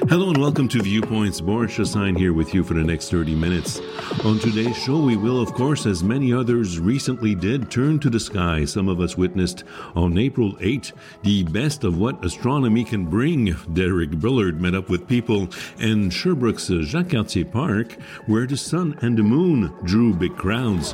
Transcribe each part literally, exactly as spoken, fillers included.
Hello and welcome to Viewpoints. Boris Chassagne here with you for the next thirty minutes. On today's show, we will, of course, as many others recently did, turn to the sky. Some of us witnessed on April eighth the best of what astronomy can bring. Derek Bullard met up with people in Sherbrooke's Jacques Cartier Park, where the sun and the moon drew big crowds.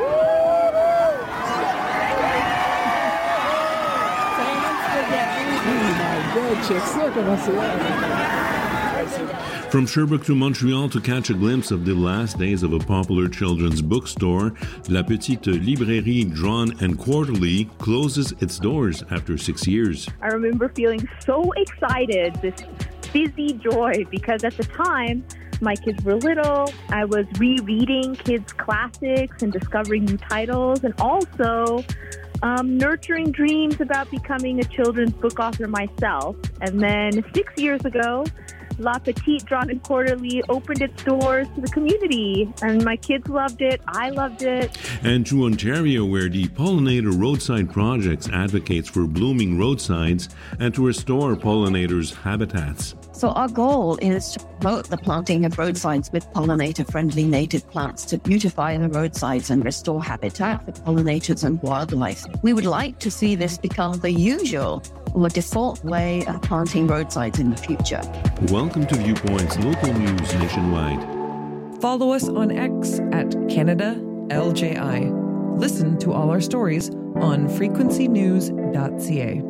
From Sherbrooke to Montreal to catch a glimpse of the last days of a popular children's bookstore, La Petite Librairie Drawn and Quarterly closes its doors after six years. I remember feeling so excited, this fizzy joy, because at the time, my kids were little. I was rereading kids' classics and discovering new titles, and also um, nurturing dreams about becoming a children's book author myself. And then six years ago, La Petite Drawn and Quarterly opened its doors to the community, and my kids loved it. I loved it. And to Ontario, where the Pollinator Roadside Projects advocates for blooming roadsides and to restore pollinators' habitats. So our goal is to promote the planting of roadsides with pollinator-friendly native plants to beautify the roadsides and restore habitat for pollinators and wildlife. We would like to see this become the usual or default way of planting roadsides in the future. Welcome to Viewpoints, local news nationwide. Follow us on X at Canada L J I. Listen to all our stories on frequency news dot c a.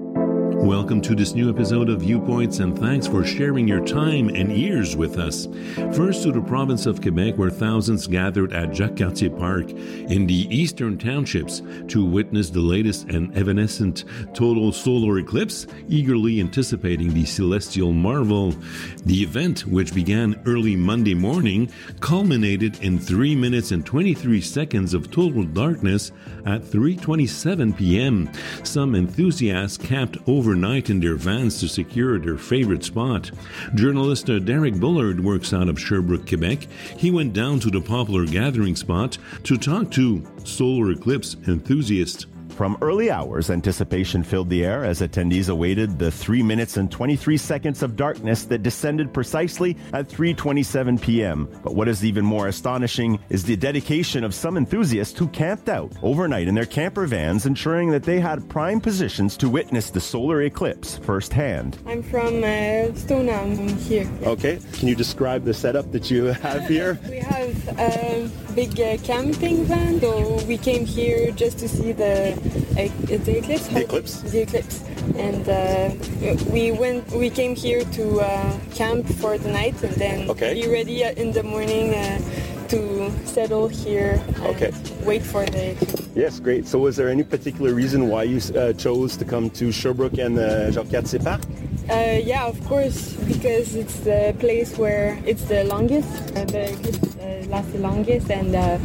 Welcome to this new episode of Viewpoints, and thanks for sharing your time and ears with us. First to the province of Quebec, where thousands gathered at Jacques Cartier Park in the eastern townships to witness the latest and evanescent total solar eclipse, eagerly anticipating the celestial marvel. The event, which began early Monday morning, culminated in three minutes and twenty-three seconds of total darkness at three twenty-seven p.m. Some enthusiasts camped over overnight in their vans to secure their favorite spot. Journalist Derek Bullard works out of Sherbrooke, Quebec. He went down to the popular gathering spot to talk to solar eclipse enthusiasts. From early hours, anticipation filled the air as attendees awaited the three minutes and twenty-three seconds of darkness that descended precisely at three twenty-seven p.m. But what is even more astonishing is the dedication of some enthusiasts who camped out overnight in their camper vans, ensuring that they had prime positions to witness the solar eclipse firsthand. I'm from uh, Stoneham. I'm here. Okay. Can you describe the setup that you have here? We have a big uh, camping van, so we came here just to see the Uh, the eclipse. The eclipse. The eclipse, and uh, we went. We came here to uh, camp for the night, and then okay. be ready in the morning uh, to settle here and okay. wait for the eclipse. Yes, great. So, was there any particular reason why you uh, chose to come to Sherbrooke and uh, Jacques Cartier Park? Uh, yeah, of course, because it's the place where it's the longest. Uh, the eclipse uh, lasts the longest, and. Uh,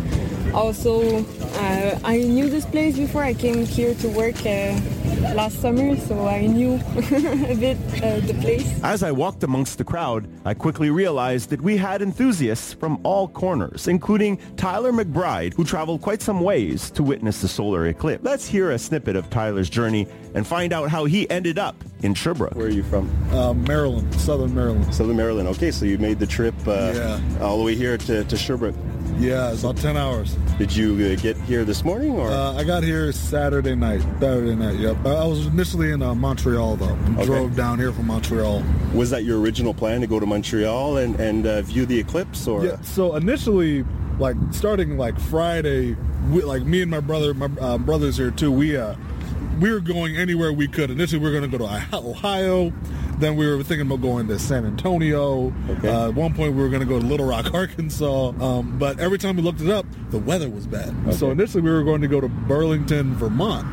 Also, uh, I knew this place before. I came here to work uh, last summer, so I knew a bit uh, the place. As I walked amongst the crowd, I quickly realized that we had enthusiasts from all corners, including Tyler McBride, who traveled quite some ways to witness the solar eclipse. Let's hear a snippet of Tyler's journey and find out how he ended up in Sherbrooke. Where are you from? Uh, Maryland, Southern Maryland. Southern Maryland. Okay, so you made the trip uh, yeah. all the way here to, to Sherbrooke. Yeah, it's about ten hours. Did you uh, get here this morning? or? Uh, I got here Saturday night. Saturday night, yep. I was initially in uh, Montreal, though. Okay. Drove down here from Montreal. Was that your original plan, to go to Montreal and, and uh, view the eclipse? Or? Yeah, so initially, like, starting, like, Friday, we, like, me and my brother, my uh, brother's here, too, we, uh, we were going anywhere we could. Initially, we were going to go to Ohio. Then we were thinking about going to San Antonio. Okay. Uh, at one point, we were going to go to Little Rock, Arkansas. Um, but every time we looked it up, the weather was bad. Okay. So initially, we were going to go to Burlington, Vermont.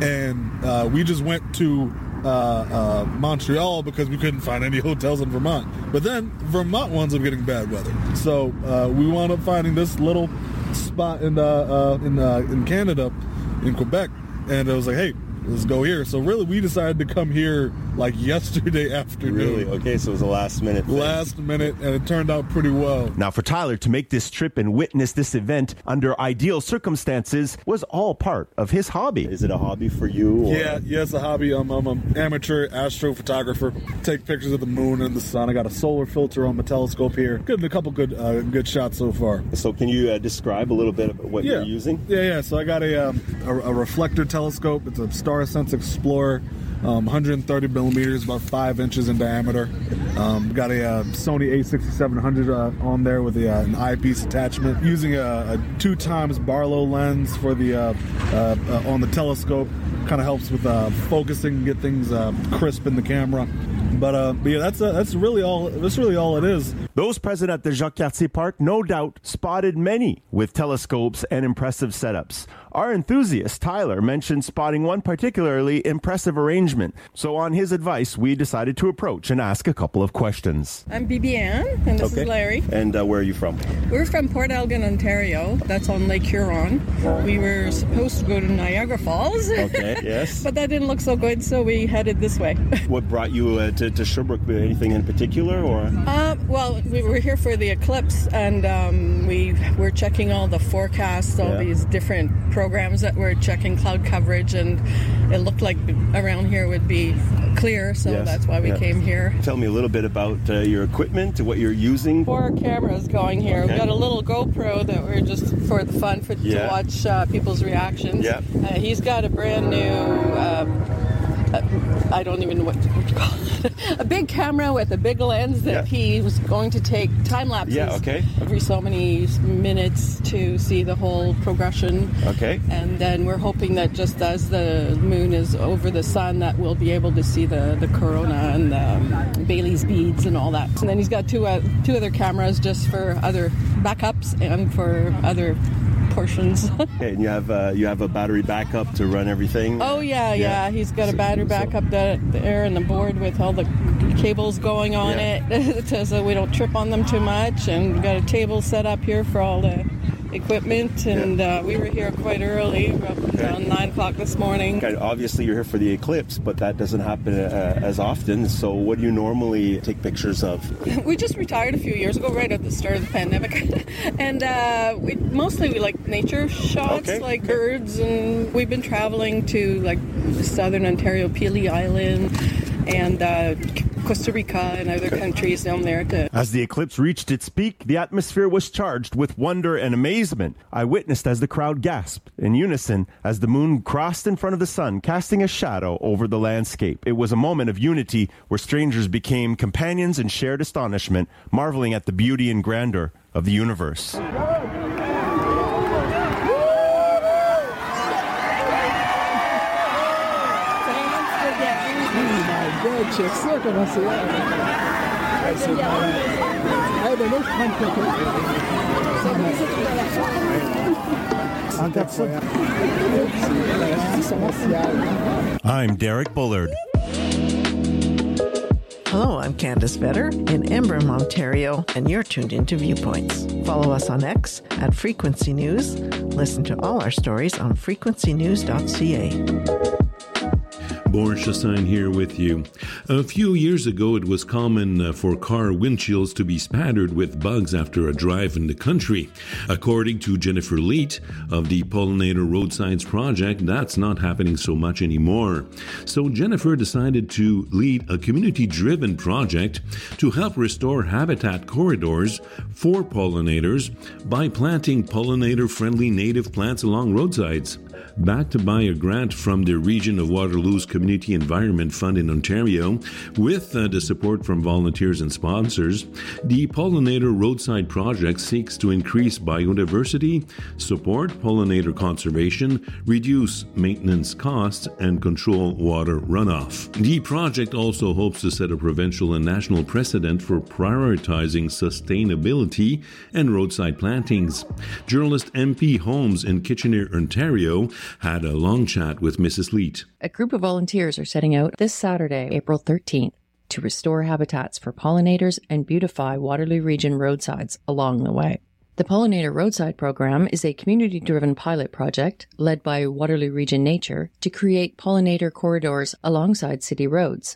And uh, we just went to uh, uh, Montreal because we couldn't find any hotels in Vermont. But then Vermont winds up getting bad weather. So uh, we wound up finding this little spot in, uh, uh, in, uh, in Canada, in Quebec. And it was like, hey, let's go here. So really, we decided to come here like yesterday afternoon. Really? Okay, so it was a last minute thing. Last minute, and it turned out pretty well. Now, for Tyler to make this trip and witness this event under ideal circumstances was all part of his hobby. Is it a hobby for you? Or? Yeah, yeah, it's a hobby. I'm, I'm an amateur astrophotographer. Take pictures of the moon and the sun. I got a solar filter on my telescope here. Good, a couple good uh, good shots so far. So can you uh, describe a little bit about what yeah. you're using? Yeah, yeah. So I got a, um, a, a reflector telescope. It's a StarSense Explorer. Um, one hundred thirty millimeters, about five inches in diameter. Um, got a uh, Sony A sixty-seven hundred uh, on there with a, uh, an eyepiece attachment. Using a, a two times Barlow lens for the uh, uh, uh, on the telescope. Kind of helps with uh, focusing, get things uh, crisp in the camera. But, uh, but yeah, that's uh, that's really all. That's really all it is. Those present at the Jacques Cartier Park, no doubt, spotted many with telescopes and impressive setups. Our enthusiast, Tyler, mentioned spotting one particularly impressive arrangement. So on his advice, we decided to approach and ask a couple of questions. I'm Bibiane, and this okay. is Larry. And uh, where are you from? We're from Port Elgin, Ontario. That's on Lake Huron. We were supposed to go to Niagara Falls. Okay, yes. But that didn't look so good, so we headed this way. What brought you uh, to, to Sherbrooke? Anything in particular, or? Uh, well, we were here for the eclipse, and um, we were checking all the forecasts, all yeah. these different programs that were checking cloud coverage, and it looked like around here would be clear, so yes. that's why we yeah. came here. Tell me a little bit about uh, your equipment, what you're using. Four cameras going here. Okay. We've got a little GoPro that we're just for the fun for yeah. to watch uh, people's reactions. Yeah. Uh, he's got a brand new. Uh, Uh, I don't even know what to, what to call it. A big camera with a big lens that yeah. he was going to take time lapses yeah, okay. every so many minutes to see the whole progression. Okay. And then we're hoping that just as the moon is over the sun, that we'll be able to see the, the corona and the um, Bailey's beads and all that. And then he's got two uh, two other cameras just for other backups and for other portions. Okay, and you have uh, you have a battery backup to run everything? Oh, yeah, yeah. yeah. He's got a battery backup so. there and the board with all the cables going on yeah. it so we don't trip on them too much. And we've got a table set up here for all the equipment. And yeah. uh, we were here quite early, okay. around nine o'clock this morning. Okay, obviously, you're here for the eclipse, but that doesn't happen uh, as often. So what do you normally take pictures of? We just retired a few years ago, right at the start of the pandemic. and uh, we mostly we like nature shots, okay. like birds. And we've been traveling to like southern Ontario, Pelee Island, and uh, Costa Rica and other countries down there. To- As the eclipse reached its peak, the atmosphere was charged with wonder and amazement. I witnessed as the crowd gasped in unison as the moon crossed in front of the sun, casting a shadow over the landscape. It was a moment of unity where strangers became companions in shared astonishment, marveling at the beauty and grandeur of the universe. I'm Derek Bullard. Hello, I'm Candace Vetter in Embrun, Ontario, and you're tuned into Viewpoints. Follow us on X at Frequency News. Listen to all our stories on frequency news dot c a. Boris Chassagne here with you. A few years ago, it was common uh, for car windshields to be spattered with bugs after a drive in the country. According to Jennifer Leet of the Pollinator Roadsides Project, that's not happening so much anymore. So Jennifer decided to lead a community-driven project to help restore habitat corridors for pollinators by planting pollinator-friendly native plants along roadsides. Backed by a grant from the Region of Waterloo's Community Environment Fund in Ontario, with uh, the support from volunteers and sponsors, the Pollinator Roadside Project seeks to increase biodiversity, support pollinator conservation, reduce maintenance costs, and control water runoff. The project also hopes to set a provincial and national precedent for prioritizing sustainability and roadside plantings. Journalist M P Holmes in Kitchener, Ontario, had a long chat with Missus Leet. A group of volunteers are setting out this Saturday, April thirteenth, to restore habitats for pollinators and beautify Waterloo Region roadsides along the way. The Pollinator Roadside Program is a community-driven pilot project led by Waterloo Region Nature to create pollinator corridors alongside city roads.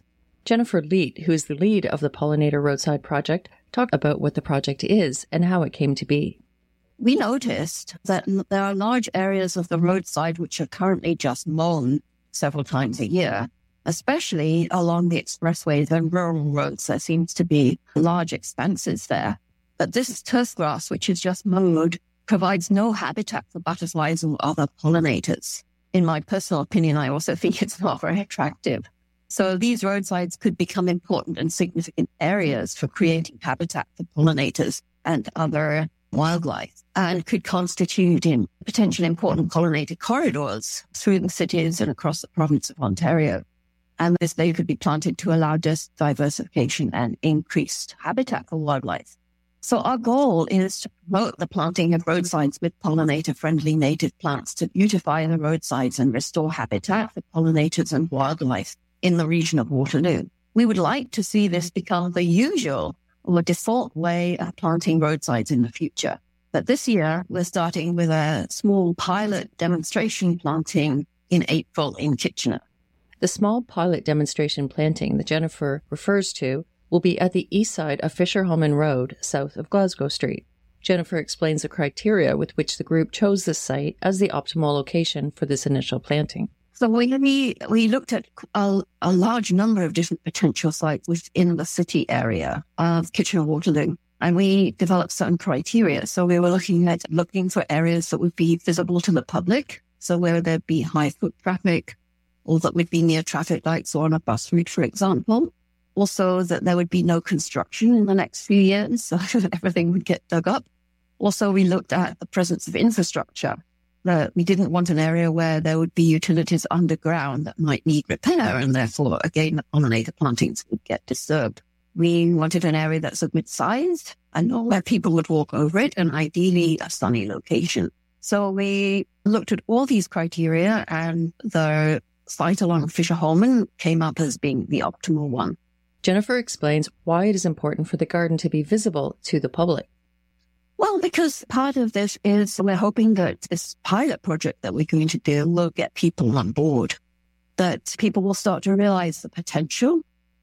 Jennifer Leet, who is the lead of the Pollinator Roadside Project, talked about what the project is and how it came to be. We noticed that there are large areas of the roadside which are currently just mown several times a year, especially along the expressways and rural roads. There seems to be large expanses there. But this turf grass, which is just mowed, provides no habitat for butterflies or other pollinators. In my personal opinion, I also think it's not very attractive. So these roadsides could become important and significant areas for creating habitat for pollinators and other wildlife, and could constitute in potentially important pollinator corridors through the cities and across the province of Ontario. And this they could be planted to allow just diversification and increased habitat for wildlife. So our goal is to promote the planting of roadsides with pollinator-friendly native plants to beautify the roadsides and restore habitat for pollinators and wildlife in the region of Waterloo. We would like to see this become the usual or default way of planting roadsides in the future. But this year, we're starting with a small pilot demonstration planting in April in Kitchener. The small pilot demonstration planting that Jennifer refers to will be at the east side of Fisher-Holman Road, south of Glasgow Street. Jennifer explains the criteria with which the group chose this site as the optimal location for this initial planting. So we we looked at a, a large number of different potential sites within the city area of Kitchener-Waterloo, and we developed certain criteria. So we were looking at looking for areas that would be visible to the public, so where there'd be high foot traffic, or that would be near traffic lights or on a bus route, for example. Also, that there would be no construction in the next few years, so everything would get dug up. Also, we looked at the presence of infrastructure. That we didn't want an area where there would be utilities underground that might need repair, and therefore, again, the pollinator plantings would get disturbed. We wanted an area that's a good size and where people would walk over it, and ideally a sunny location. So we looked at all these criteria, and the site along Fisher-Holman came up as being the optimal one. Jennifer explains why it is important for the garden to be visible to the public. Well, because part of this is we're hoping that this pilot project that we're going to do will get people on board, that people will start to realize the potential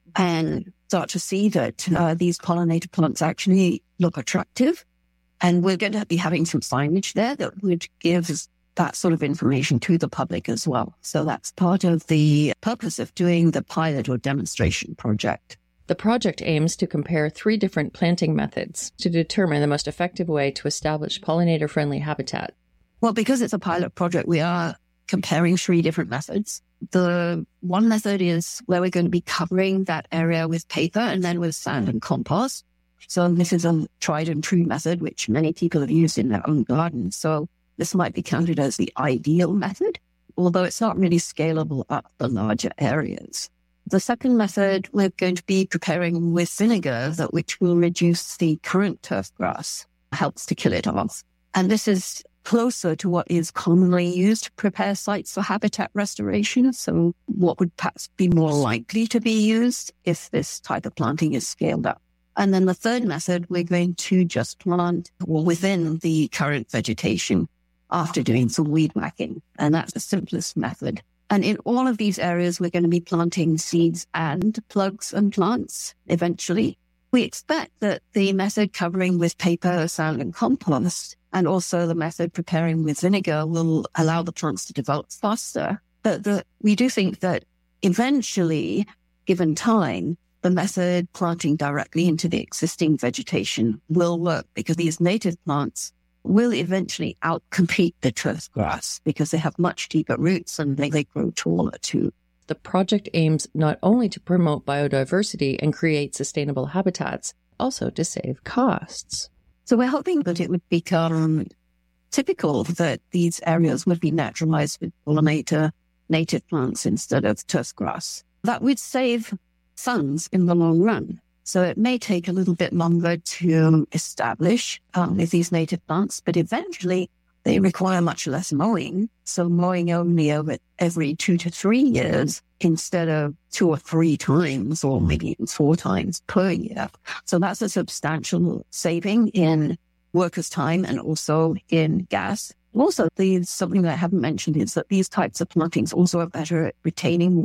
and start to see that uh, these pollinator plants actually look attractive. And we're going to be having some signage there that would give that sort of information to the public as well. So that's part of the purpose of doing the pilot or demonstration project. The project aims to compare three different planting methods to determine the most effective way to establish pollinator-friendly habitat. Well, because it's a pilot project, we are comparing three different methods. The one method is where we're going to be covering that area with paper and then with sand and compost. So this is a tried and true method, which many people have used in their own gardens. So this might be counted as the ideal method, although it's not really scalable up the larger areas. The second method, we're going to be preparing with vinegar, that which will reduce the current turf grass, helps to kill it off. And this is closer to what is commonly used to prepare sites for habitat restoration. So what would perhaps be more likely to be used if this type of planting is scaled up. And then the third method, we're going to just plant within the current vegetation after doing some weed whacking. And that's the simplest method. And in all of these areas, we're going to be planting seeds and plugs and plants eventually. We expect that the method covering with paper, sand and compost, and also the method preparing with vinegar will allow the plants to develop faster. But the, we do think that eventually, given time, the method planting directly into the existing vegetation will work, because these native plants will eventually outcompete the turf grass because they have much deeper roots and they, they grow taller too. The project aims not only to promote biodiversity and create sustainable habitats, also to save costs. So we're hoping that it would become typical that these areas would be naturalized with pollinator native plants instead of turf grass. That would save funds in the long run. So it may take a little bit longer to establish um, with these native plants, but eventually they require much less mowing. So mowing only over every two to three years instead of two or three times or maybe even four times per year. So that's a substantial saving in workers' time and also in gas. Also, the, something that I haven't mentioned is that these types of plantings also are better at retaining water.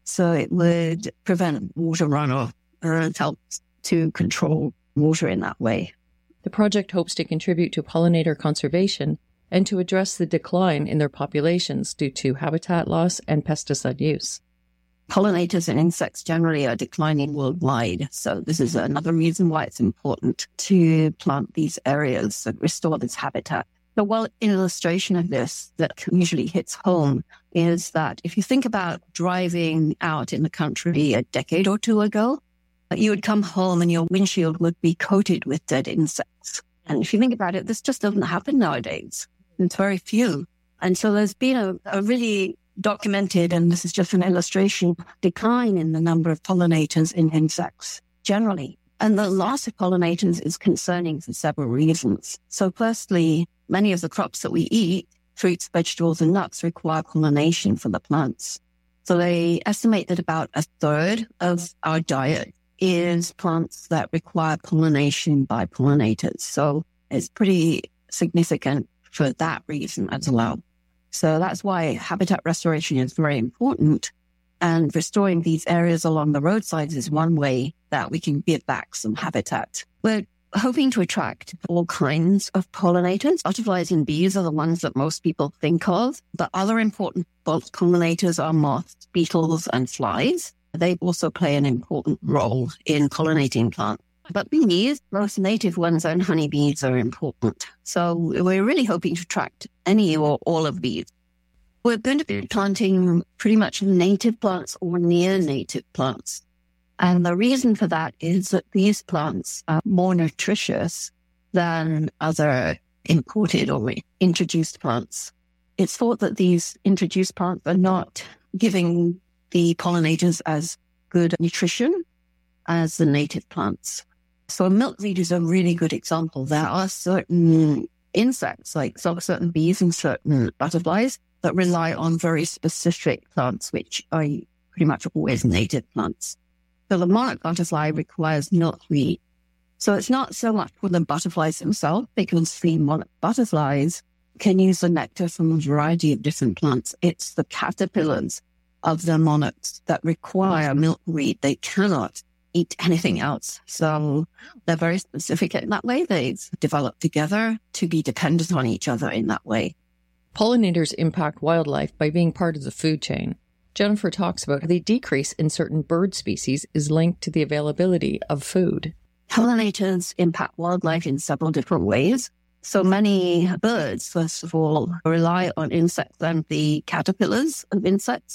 So it would prevent water runoff and help to control water in that way. The project hopes to contribute to pollinator conservation and to address the decline in their populations due to habitat loss and pesticide use. Pollinators and insects generally are declining worldwide. So this is another reason why it's important to plant these areas and restore this habitat. The one illustration of this that usually hits home is that if you think about driving out in the country a decade or two ago, you would come home and your windshield would be coated with dead insects. And if you think about it, this just doesn't happen nowadays. It's very few. And so there's been a, a really documented, and this is just an illustration, decline in the number of pollinators in insects generally. And the loss of pollinators is concerning for several reasons. So firstly, many of the crops that we eat, fruits, vegetables, and nuts, require pollination for the plants. So they estimate that about a third of our diet is plants that require pollination by pollinators. So it's pretty significant for that reason as well. So that's why habitat restoration is very important. And restoring these areas along the roadsides is one way that we can give back some habitat. We're hoping to attract all kinds of pollinators. Butterflies and bees are the ones that most people think of. But other important pollinators are moths, beetles, and flies. They also play an important role in pollinating plants. But bees, most native ones and honeybees are important. So we're really hoping to attract any or all of these. We're going to be planting pretty much native plants or near native plants. And the reason for that is that these plants are more nutritious than other imported or introduced plants. It's thought that these introduced plants are not giving the pollinators as good nutrition as the native plants. So milkweed is a really good example. There are certain insects, like certain bees and certain butterflies, that rely on very specific plants, which are pretty much always native plants. So the monarch butterfly requires milkweed. So it's not so much for the butterflies themselves, because the monarch butterflies can use the nectar from a variety of different plants. It's the caterpillars of the monarchs that require milkweed. They cannot eat anything else. So they're very specific in that way. They've developed together to be dependent on each other in that way. Pollinators impact wildlife by being part of the food chain. Jennifer talks about how the decrease in certain bird species is linked to the availability of food. Pollinators impact wildlife in several different ways. So many birds, first of all, rely on insects and the caterpillars of insects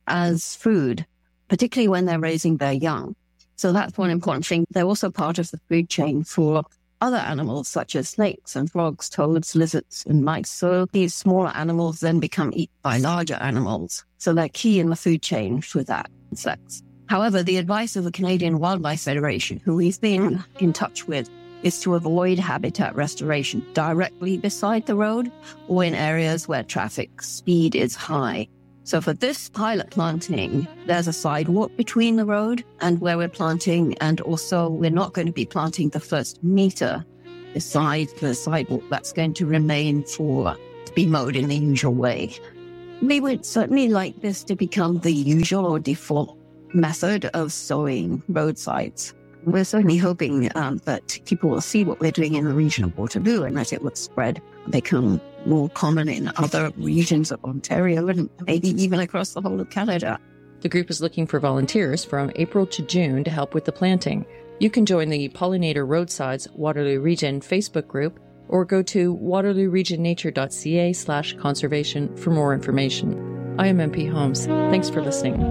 as food, particularly when they're raising their young. So that's one important thing. They're also part of the food chain for other animals, such as snakes and frogs, toads, lizards, and mice. So these smaller animals then become eaten by larger animals. So they're key in the food chain for that insects. However, the advice of the Canadian Wildlife Federation, who we've been in touch with, is to avoid habitat restoration directly beside the road or in areas where traffic speed is high. So for this pilot planting, there's a sidewalk between the road and where we're planting, and also we're not going to be planting the first meter beside the sidewalk. That's going to remain for to be mowed in the usual way. We would certainly like this to become the usual or default method of sowing roadsides. We're certainly hoping um, that people will see what we're doing in the region of Waterloo and that it will spread, become more common in other regions of Ontario and maybe even across the whole of Canada. The group is looking for volunteers from April to June to help with the planting. You can join the Pollinator Roadsides Waterloo Region Facebook group or go to waterlooregionnature.ca slash conservation for more information. I am M P Holmes. Thanks for listening.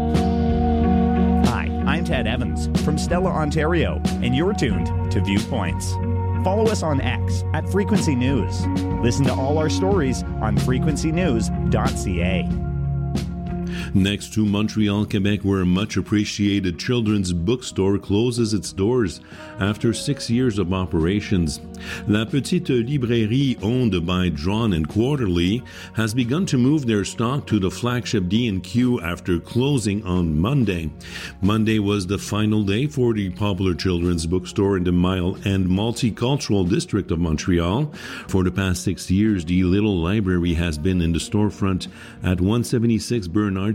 I'm Ted Evans from Stella, Ontario, and you're tuned to Viewpoints. Follow us on X at Frequency News. Listen to all our stories on frequency news dot c a. Next to Montreal, Quebec, where a much appreciated children's bookstore closes its doors after six years of operations. La Petite Librairie, owned by Drawn and Quarterly, has begun to move their stock to the flagship D and Q after closing on Monday. Monday was the final day for the popular children's bookstore in the Mile and Multicultural District of Montreal. For the past six years, the Little Library has been in the storefront at one seventy-six Bernard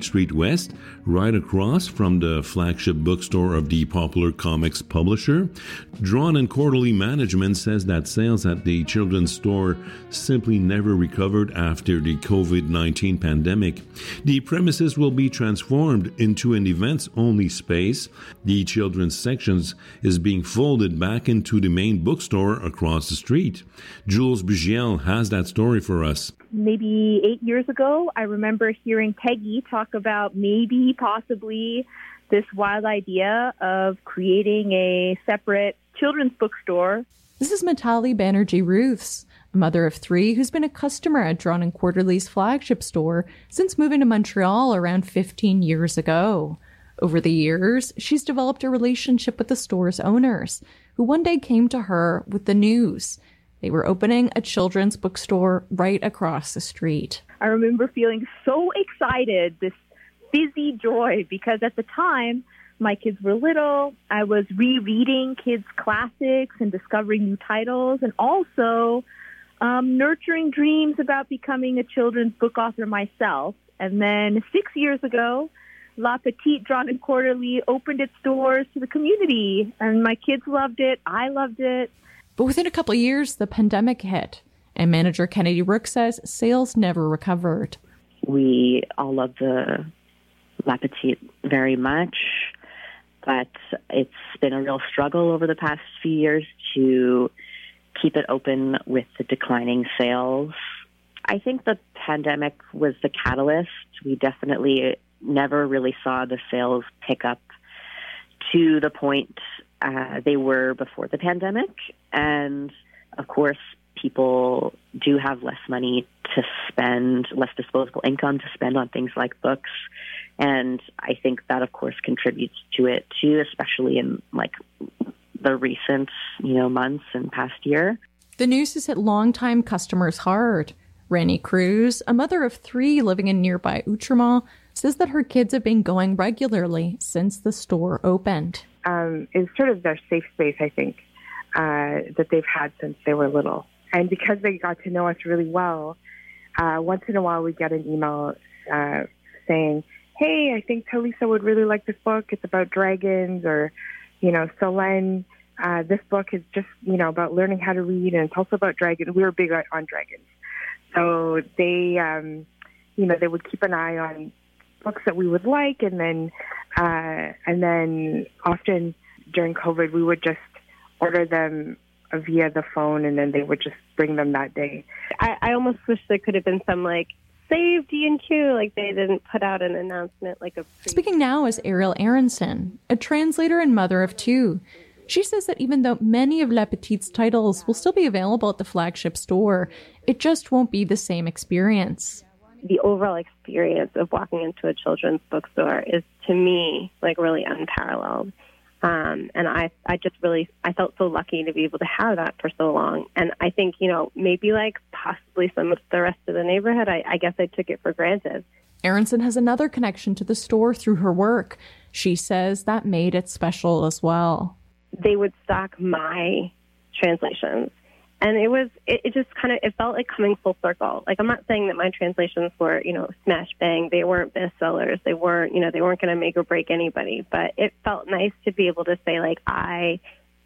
Street West, right across from the flagship bookstore of the popular comics publisher. Drawn and Quarterly Management says that sales at the children's store simply never recovered after the covid nineteen pandemic. The premises will be transformed into an events-only space. The children's sections is being folded back into the main bookstore across the street. Jules Bugiel has that story for us. Maybe eight years ago, I remember hearing Peggy talk about maybe, possibly, this wild idea of creating a separate children's bookstore. This is Mitali Banerjee Ruths, a mother of three who's been a customer at Drawn and Quarterly's flagship store since moving to Montreal around fifteen years ago. Over the years, she's developed a relationship with the store's owners, who one day came to her with the news. They were opening a children's bookstore right across the street. I remember feeling so excited, this fizzy joy, because at the time, my kids were little. I was rereading kids' classics and discovering new titles, and also um, nurturing dreams about becoming a children's book author myself. And then six years ago, La Petite Drawn and Quarterly opened its doors to the community, and my kids loved it. I loved it. But within a couple of years, the pandemic hit, and manager Kennedy Rook says sales never recovered. We all love the La Petite very much, but it's been a real struggle over the past few years to keep it open with the declining sales. I think the pandemic was the catalyst. We definitely never really saw the sales pick up to the point uh, they were before the pandemic. And of course, people do have less money to spend, less disposable income to spend on things like books. And I think that, of course, contributes to it too, especially in like the recent, you know, months and past year. The news has hit longtime customers hard. Rani Cruz, a mother of three living in nearby Outremont, says that her kids have been going regularly since the store opened. Um, it's sort of their safe space, I think, uh, that they've had since they were little. And because they got to know us really well, uh, once in a while we get an email uh, saying, hey, I think Talisa would really like this book. It's about dragons, or, you know, Solène, uh, this book is just, you know, about learning how to read, and it's also about dragons. We were big on dragons. So they, um, you know, they would keep an eye on books that we would like, and then, uh, and then often during COVID, we would just order them via the phone, and then they would just bring them that day. I, I almost wish there could have been some, like, save D and Q, like they didn't put out an announcement like a... Pre- Speaking now is Ariel Aronson, a translator and mother of two. She says that even though many of La Petite's titles will still be available at the flagship store, it just won't be the same experience. The overall experience of walking into a children's bookstore is, to me, like really unparalleled. Um, and I, I just really, I felt so lucky to be able to have that for so long. And I think, you know, maybe like possibly some of the rest of the neighborhood, I, I guess I took it for granted. Aronson has another connection to the store through her work. She says that made it special as well. They would stock my translations. And it was, it, it just kind of, it felt like coming full circle. Like, I'm not saying that my translations were, you know, smash bang. They weren't bestsellers. They weren't, you know, they weren't going to make or break anybody. But it felt nice to be able to say, like, I,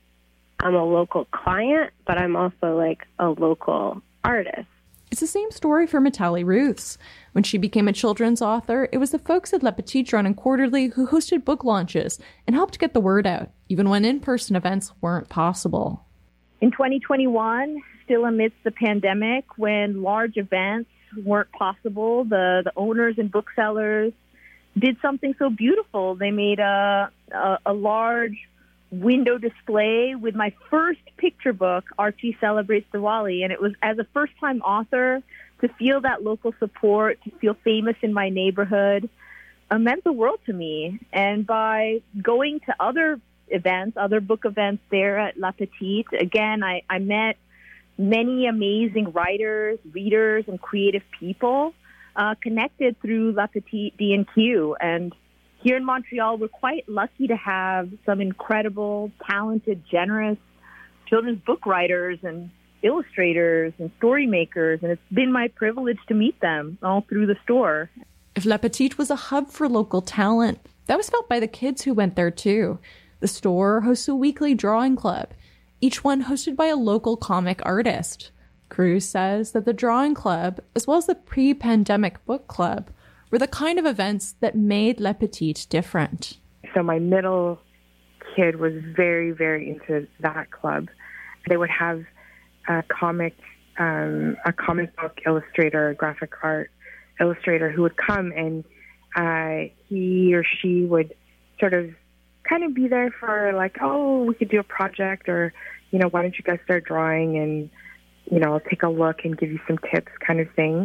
I'm a local client, but I'm also, like, a local artist. It's the same story for Mitali Ruths. When she became a children's author, it was the folks at La Petite Drawn and Quarterly who hosted book launches and helped get the word out, even when in-person events weren't possible. In twenty twenty-one, still amidst the pandemic, when large events weren't possible, the, the owners and booksellers did something so beautiful. They made a, a, a large window display with my first picture book, Archie Celebrates Diwali. And it was, as a first-time author, to feel that local support, to feel famous in my neighborhood, uh, meant the world to me. And by going to other events, other book events there at La Petite, again, I, I met many amazing writers, readers, and creative people uh, connected through La Petite D and Q. And here in Montreal, we're quite lucky to have some incredible, talented, generous children's book writers and illustrators and story makers, and it's been my privilege to meet them all through the store. If Le Petit was a hub for local talent, that was felt by the kids who went there too. The store hosts a weekly drawing club, each one hosted by a local comic artist. Cruz says that the drawing club, as well as the pre-pandemic book club, were the kind of events that made Le Petit different. So my middle kid was very, very into that club. They would have a comic, um, a comic book illustrator, a graphic art illustrator who would come, and uh, he or she would sort of kind of be there for like, oh, we could do a project, or, you know, why don't you guys start drawing, and, you know, I'll take a look and give you some tips kind of thing.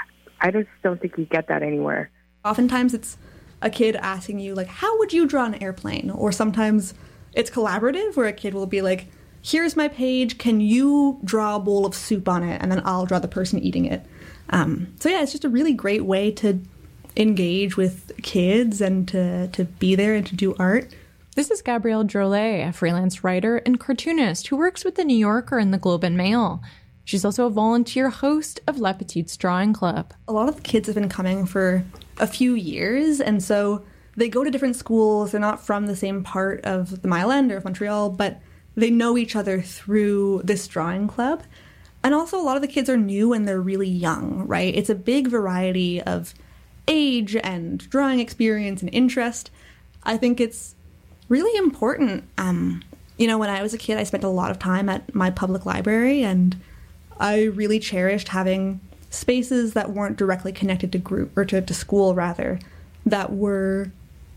I just don't think you get that anywhere. Oftentimes it's a kid asking you, like, how would you draw an airplane? Or sometimes it's collaborative, where a kid will be like, here's my page, can you draw a bowl of soup on it? And then I'll draw the person eating it. Um, so yeah, it's just a really great way to engage with kids and to, to be there and to do art. This is Gabrielle Drolet, a freelance writer and cartoonist who works with The New Yorker and The Globe and Mail. She's also a volunteer host of Le Petit's Drawing Club. A lot of the kids have been coming for a few years, and so they go to different schools. They're not from the same part of the Mile End or of Montreal, but they know each other through this drawing club. And also a lot of the kids are new and they're really young, right? It's a big variety of age and drawing experience and interest. I think it's really important. Um, you know, when I was a kid, I spent a lot of time at my public library, and I really cherished having spaces that weren't directly connected to group or to, to school, rather, that were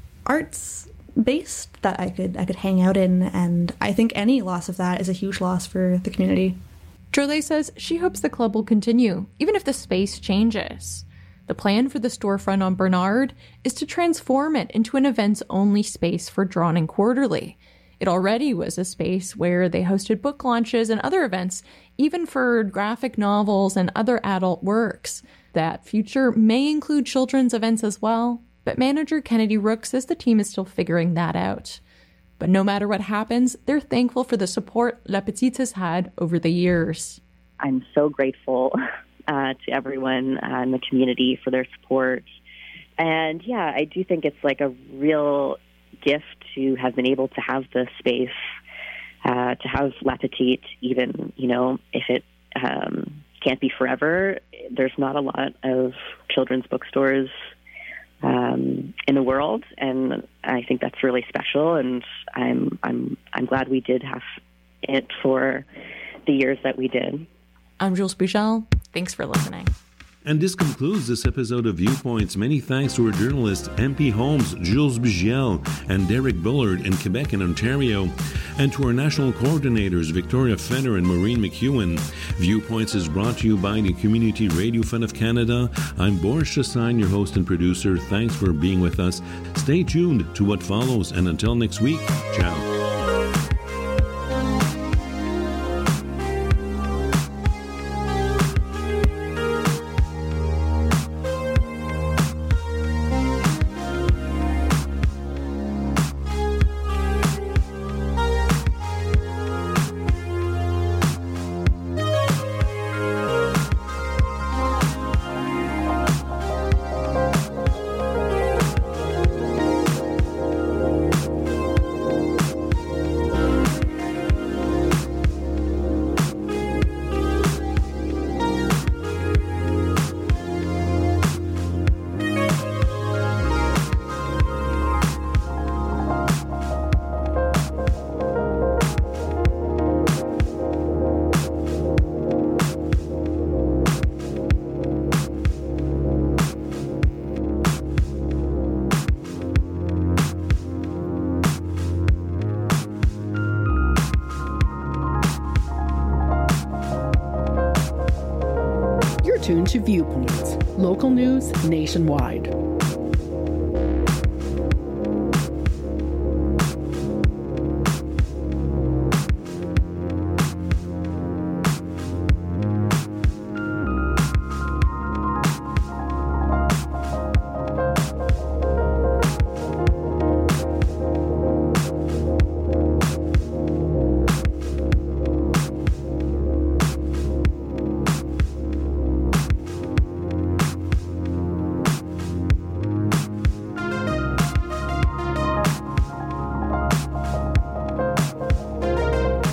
arts based, that I could I could hang out in. And I think any loss of that is a huge loss for the community. Drolet says she hopes the club will continue, even if the space changes. The plan for the storefront on Bernard is to transform it into an events-only space for Drawn and Quarterly. It already was a space where they hosted book launches and other events, even for graphic novels and other adult works. That future may include children's events as well, but manager Kennedy Rook says the team is still figuring that out. But no matter what happens, they're thankful for the support Le Petit has had over the years. I'm so grateful uh, to everyone uh, in the community for their support. And yeah, I do think it's like a real gift to have been able to have the space, uh, to have Le Petit, even, you know, if it um, can't be forever. There's not a lot of children's bookstores um, in the world, and I think that's really special. And I'm I'm I'm glad we did have it for the years that we did. I'm Jules Buchel. Thanks for listening. And this concludes this episode of Viewpoints. Many thanks to our journalists M P Holmes, Jules Bugiel, and Derek Bullard in Quebec and Ontario, and to our national coordinators Victoria Fenner and Maureen McEwen. Viewpoints is brought to you by the Community Radio Fund of Canada. I'm Boris Chassagne, your host and producer. Thanks for being with us. Stay tuned to what follows, and until next week, ciao. Tuned to Viewpoints, local news nationwide.